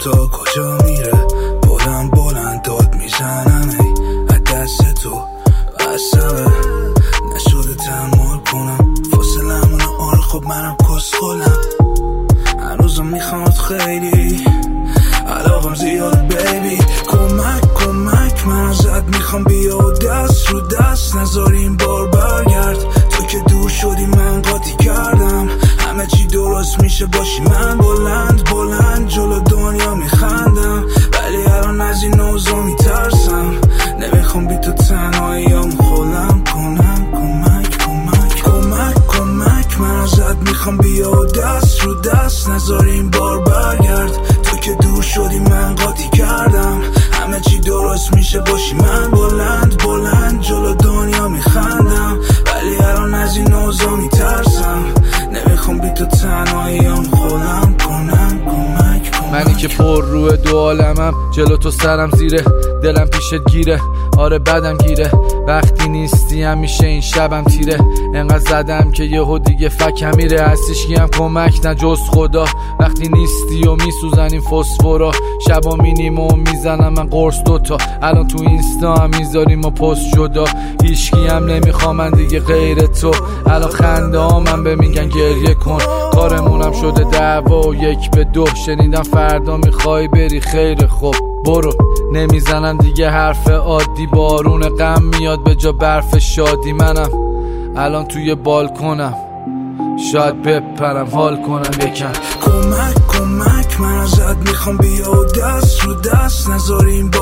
تا کجا میره، بلند بلند داد میزنم ای از دست تو بسمه نشده تحمل کنم فاصلمونه. آره خب منم کسخلم، هنوزم میخواد خیلی علاقم زیاد بیبی. کمک من ازت میخوام، بیا و دست رو دست نذاری این بار برگرد. تو که دور شدی من قاطی کردم، همه چی درست میشه باشی من بلند بلند جلو دنیا میخندم. ولی الان از این اوضاع میترسم، نمیخوام بی تو تنهاییام خودم کنم. کمک من ازت میخوام، بیا و دست رو دست نذاری این بار برگرد. تو که دور شدی من قاطی کردم، همه چی درست میشه باشی من بلند بلند جلو دنیا میخندم. ولی الان از این اوضاع میترسم، نمیخوام بی تو تنهاییام خودم کنم. منی که پر روی دو عالمم، جلو تو سرم زیره، دلم پیشت گیره. آره بدم گیره وقتی نیستی، همیشه این شبم تیره. انقدر زدم که یهو دیگه فکم میره، هستیش گیم کمک نه جز خدا. وقتی نیستی و میسوزن این فسفورا، شبا مینیم و میزنم من قرص دوتا. الان تو اینستا هم میذاریم و پست جدا، هیچکی هم نمیخوام من دیگه غیر تو. الان خنده ها من به میگن گریه کن، کارمونم شده دعوا و 1-2. شنیدم فردا میخوای بری، خیر خوب برو. نمیزنم دیگه حرف عادی، بارون غم میاد به جا برف شادی. منم الان توی بالکنم، شاید بپرم حال کنم یکم. کمک من ازت میخوام، بیا و دست رو دست نذاری این